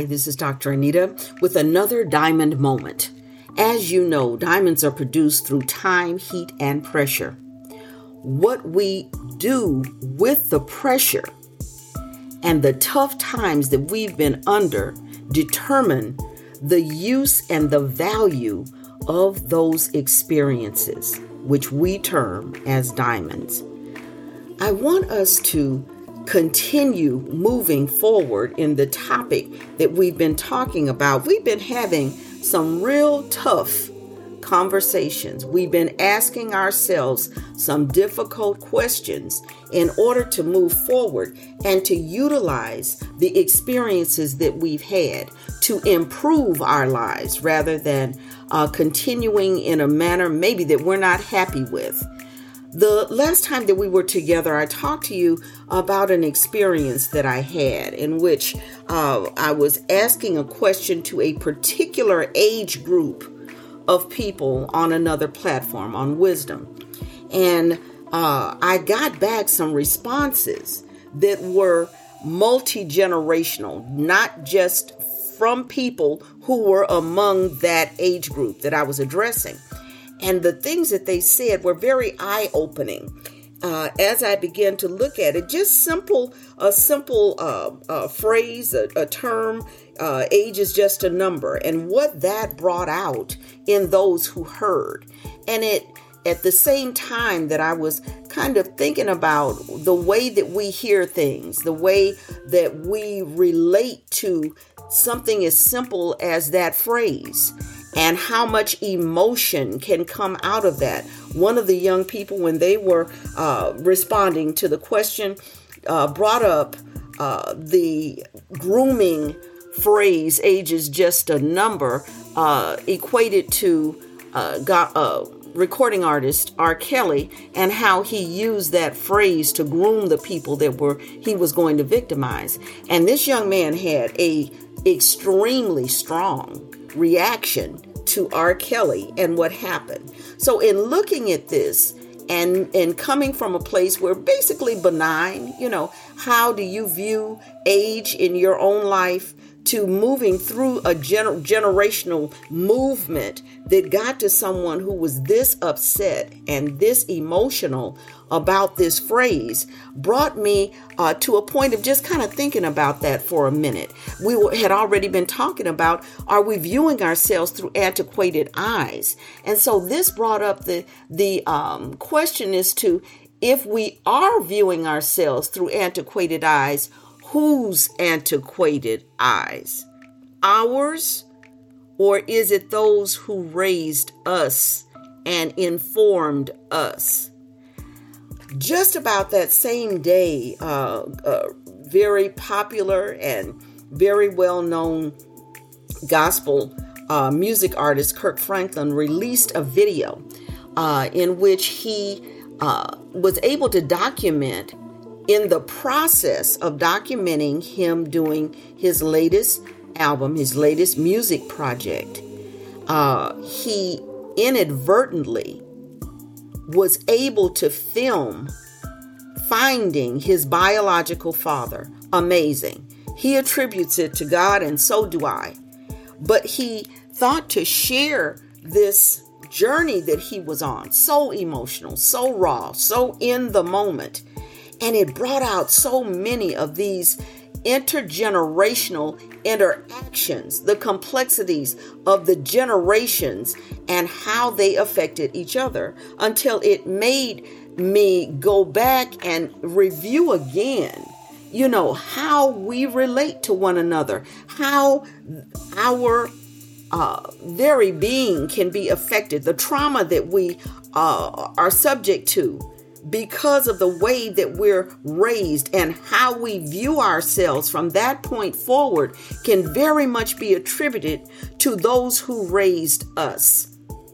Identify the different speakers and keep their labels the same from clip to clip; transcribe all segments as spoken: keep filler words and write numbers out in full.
Speaker 1: this is Doctor Anita with another Diamond Moment. As you know, diamonds are produced through time, heat, and pressure. What we do with the pressure and the tough times that we've been under determine the use and the value of those experiences, which we term as diamonds. I want us to continue moving forward in the topic that we've been talking about. We've been having some real tough conversations. We've been asking ourselves some difficult questions in order to move forward and to utilize the experiences that we've had to improve our lives rather than uh, continuing in a manner maybe that we're not happy with. The last time that we were together, I talked to you about an experience that I had in which uh, I was asking a question to a particular age group of people on another platform, on Wisdom. And uh, I got back some responses that were multi-generational, not just from people who were among that age group that I was addressing. And the things that they said were very eye-opening uh, as I began to look at it. Just simple, a simple uh, uh, phrase, a, a term, uh, age is just a number, and what that brought out in those who heard. And it, at the same time that I was kind of thinking about the way that we hear things, the way that we relate to something as simple as that phrase, and how much emotion can come out of that. One of the young people, when they were uh, responding to the question, uh, brought up uh, the grooming phrase, age is just a number, uh, equated to uh, got, uh, recording artist R. Kelly, and how he used that phrase to groom the people that were he was going to victimize. And this young man had a extremely strong reaction to R. Kelly and what happened. So in looking at this and, and coming from a place where basically benign, you know, how do you view age in your own life, to moving through a gener- generational movement that got to someone who was this upset and this emotional about this phrase, brought me uh, to a point of just kind of thinking about that for a minute. We w- had already been talking about, are we viewing ourselves through antiquated eyes? And so this brought up the, the um, question as to, if we are viewing ourselves through antiquated eyes, whose antiquated eyes? Ours? Or is it those who raised us and informed us? Just about that same day, uh, uh, very popular and very well-known gospel uh, music artist Kirk Franklin released a video uh, in which he uh, was able to document, in the process of documenting him doing his latest album, his latest music project, uh, he inadvertently was able to film finding his biological father. Amazing. He attributes it to God, and so do I. But he thought to share this journey that he was on, so emotional, so raw, so in the moment. And it brought out so many of these intergenerational interactions, the complexities of the generations and how they affected each other, until it made me go back and review again, you know, how we relate to one another, how our uh, very being can be affected, the trauma that we uh, are subject to because of the way that we're raised, and how we view ourselves from that point forward can very much be attributed to those who raised us,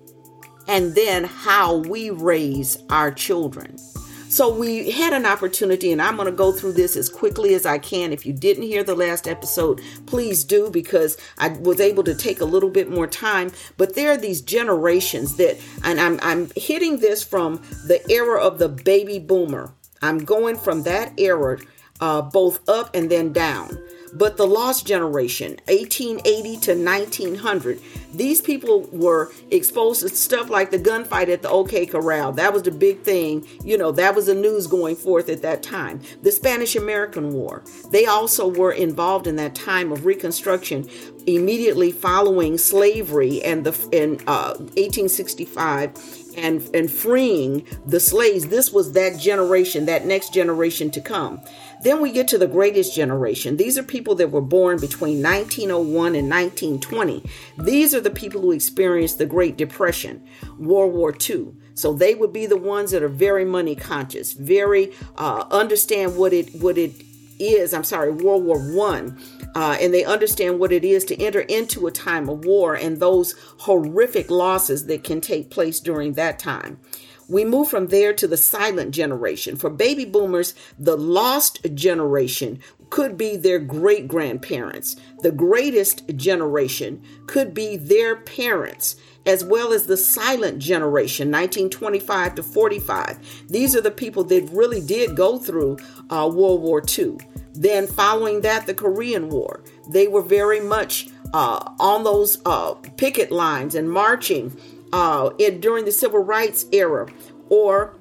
Speaker 1: and then how we raise our children. So we had an opportunity, and I'm going to go through this as quickly as I can. If you didn't hear the last episode, please do, because I was able to take a little bit more time. But there are these generations that, and I'm, I'm hitting this from the era of the baby boomer. I'm going from that era, uh, both up and then down. But the lost generation, eighteen eighty to nineteen hundred, these people were exposed to stuff like the gunfight at the OK Corral. That was the big thing. You know, that was the news going forth at that time. The Spanish-American War. They also were involved in that time of Reconstruction immediately following slavery and the in uh, eighteen sixty-five and, and freeing the slaves. This was that generation, that next generation to come. Then we get to the greatest generation. These are people that were born between nineteen oh one and nineteen twenty. These are the people who experienced the Great Depression, World War Two. So they would be the ones that are very money conscious, very uh, understand what it what it is. I'm sorry, World War One, uh, and they understand what it is to enter into a time of war and those horrific losses that can take place during that time. We move from there to the silent generation. For baby boomers, the lost generation could be their great grandparents. The greatest generation could be their parents, as well as the silent generation, nineteen twenty-five to forty-five. These are the people that really did go through uh, World War Two. Then following that, the Korean War. They were very much uh, on those uh, picket lines and marching Uh, in, during the civil rights era, or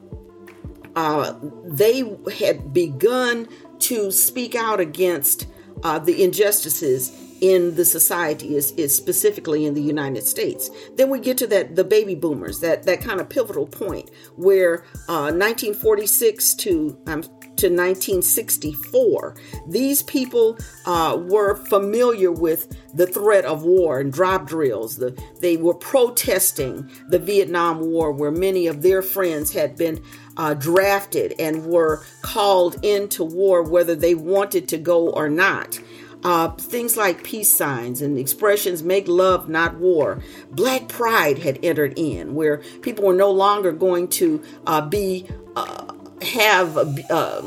Speaker 1: uh, they had begun to speak out against uh, the injustices in the society, is, is specifically in the United States. Then we get to that the baby boomers, that that kind of pivotal point where uh, nineteen forty-six to um, to nineteen sixty-four, these people uh, were familiar with the threat of war and drop drills. The, they were protesting the Vietnam War, where many of their friends had been uh, drafted and were called into war, whether they wanted to go or not. Uh, things like peace signs and expressions, make love, not war. Black pride had entered in, where people were no longer going to uh, be uh, have uh,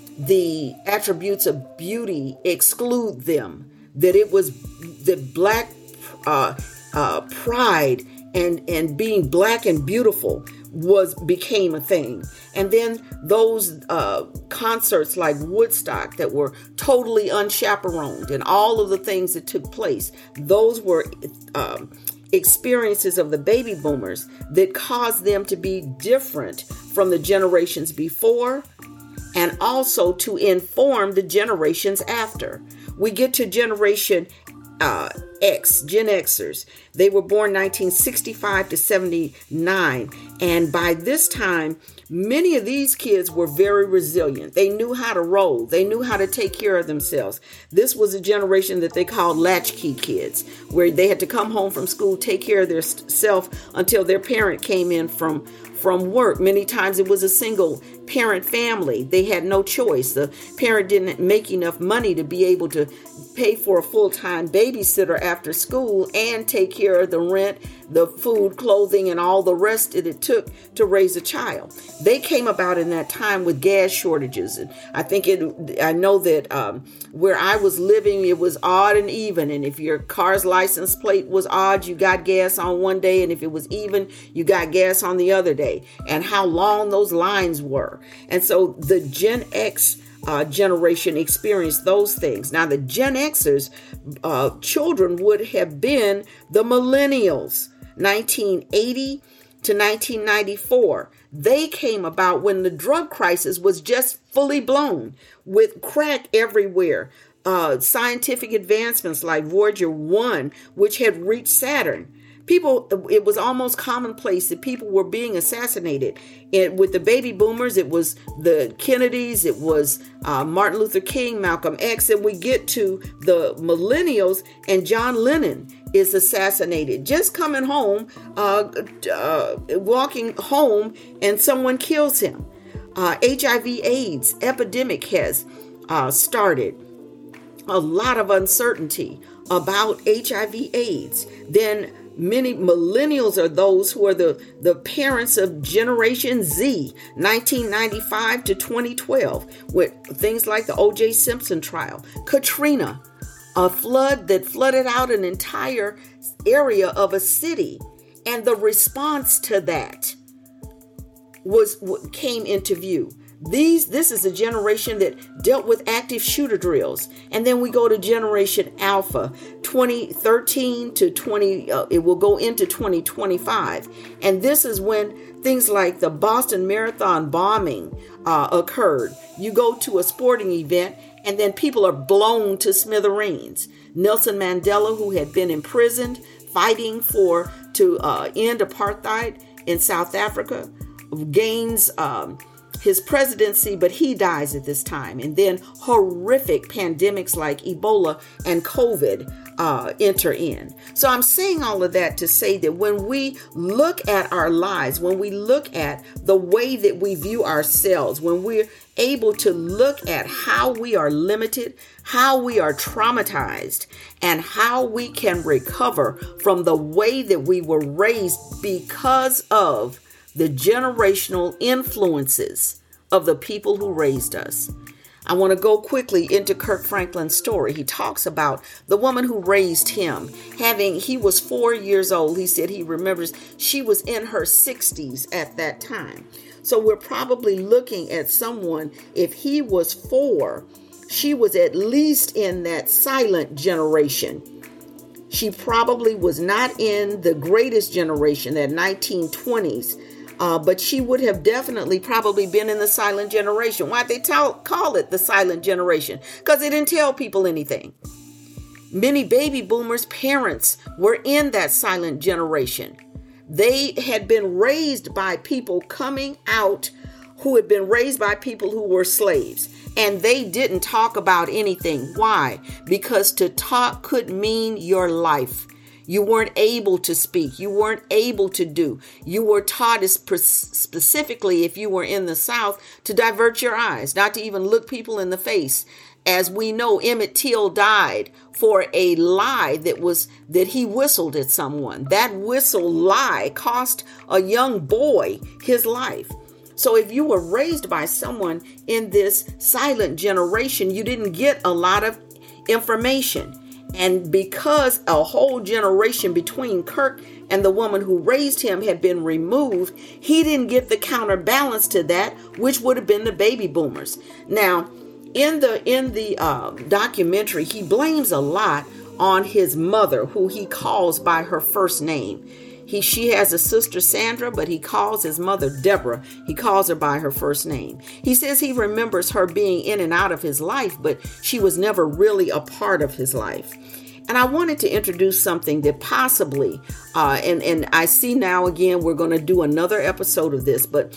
Speaker 1: the attributes of beauty exclude them. That it was that black uh, uh, pride and and being black and beautiful was became a thing. And then those uh, concerts like Woodstock that were totally unchaperoned and all of the things that took place, those were um, experiences of the baby boomers that caused them to be different from the generations before, and also to inform the generations after. We get to generation uh, X, Gen Xers. They were born nineteen sixty-five to seventy-nine. And by this time, many of these kids were very resilient. They knew how to roll. They knew how to take care of themselves. This was a generation that they called latchkey kids, where they had to come home from school, take care of their self until their parent came in from from work. Many times it was a single parent family. They had no choice. The parent didn't make enough money to be able to pay for a full-time babysitter after school and take care of the rent, the food, clothing, and all the rest that it took to raise a child. They came about in that time with gas shortages. And I think it, I know that um, where I was living, it was odd and even. And if your car's license plate was odd, you got gas on one day. And if it was even, you got gas on the other day. And how long those lines were. And so the Gen X Uh, generation experienced those things. Now, the Gen Xers, uh, children would have been the millennials, nineteen eighty to nineteen ninety-four. They came about when the drug crisis was just fully blown, with crack everywhere. Uh, scientific advancements like Voyager one, which had reached Saturn. People, it was almost commonplace that people were being assassinated. And with the baby boomers, it was the Kennedys, it was uh, Martin Luther King, Malcolm X, and we get to the millennials, and John Lennon is assassinated. Just coming home, uh, uh, walking home, and someone kills him. Uh, H I V AIDS epidemic has uh, started. A lot of uncertainty about H I V AIDS. Then many millennials are those who are the, the parents of Generation Z, nineteen ninety-five to twenty twelve, with things like the O J Simpson trial, Katrina, a flood that flooded out an entire area of a city. And the response to that was came into view. These, this is a generation that dealt with active shooter drills. And then we go to Generation Alpha, twenty thirteen to twenty, uh, it will go into twenty twenty-five. And this is when things like the Boston Marathon bombing uh, occurred. You go to a sporting event and then people are blown to smithereens. Nelson Mandela, who had been imprisoned, fighting for to uh, end apartheid in South Africa, gains um, his presidency, but he dies at this time. And then horrific pandemics like Ebola and COVID uh, enter in. So I'm saying all of that to say that when we look at our lives, when we look at the way that we view ourselves, when we're able to look at how we are limited, how we are traumatized, and how we can recover from the way that we were raised because of the generational influences of the people who raised us. I want to go quickly into Kirk Franklin's story. He talks about the woman who raised him. Having, he was four years old. He said he remembers she was in her sixties at that time. So we're probably looking at someone, if he was four, she was at least in that silent generation. She probably was not in the greatest generation, that nineteen twenties. Uh, but she would have definitely probably been in the silent generation. Why'd they tell, call it the silent generation? Because they didn't tell people anything. Many baby boomers' parents were in that silent generation. They had been raised by people coming out who had been raised by people who were slaves. And they didn't talk about anything. Why? Because to talk could mean your life. You weren't able to speak. You weren't able to do. You were taught specifically, if you were in the South, to divert your eyes, not to even look people in the face. As we know, Emmett Till died for a lie that was that he whistled at someone. That whistle lie cost a young boy his life. So if you were raised by someone in this silent generation, you didn't get a lot of information. And because a whole generation between Kirk and the woman who raised him had been removed, he didn't get the counterbalance to that, which would have been the baby boomers. Now, in the in the uh, documentary, he blames a lot on his mother, who he calls by her first name. He, she has a sister, Sandra, but he calls his mother Deborah. He calls her by her first name. He says he remembers her being in and out of his life, but she was never really a part of his life. And I wanted to introduce something that possibly, uh, and, and I see now again, we're going to do another episode of this, but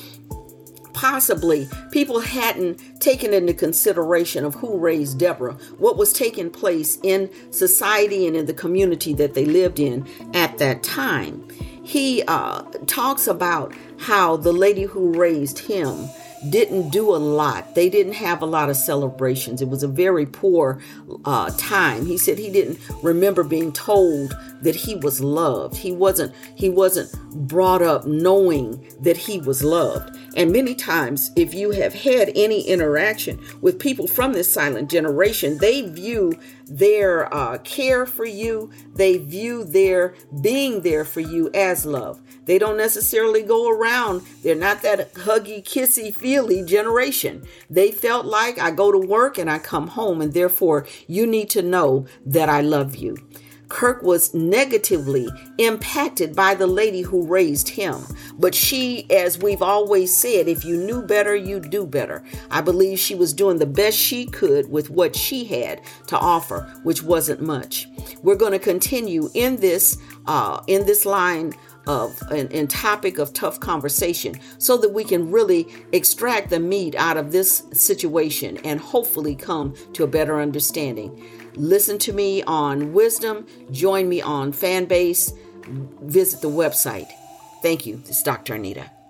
Speaker 1: possibly people hadn't taken into consideration of who raised Deborah, what was taking place in society and in the community that they lived in at that time. He uh, talks about how the lady who raised him didn't do a lot. They didn't have a lot of celebrations. It was a very poor uh, time. He said he didn't remember being told that he was loved. He wasn't, he wasn't brought up knowing that he was loved. And many times, if you have had any interaction with people from this silent generation, they view their uh, care for you, they view their being there for you as love. They don't necessarily go around. They're not that huggy, kissy, feely generation. They felt like I go to work and I come home, and therefore you need to know that I love you. Kirk was negatively impacted by the lady who raised him. But she, as we've always said, if you knew better, you'd do better. I believe she was doing the best she could with what she had to offer, which wasn't much. We're going to continue in this, uh, in this line of an, an topic of tough conversation so that we can really extract the meat out of this situation and hopefully come to a better understanding. Listen to me on Wisdom. Join me on Fanbase. Visit the website. Thank you. This is Doctor Anita.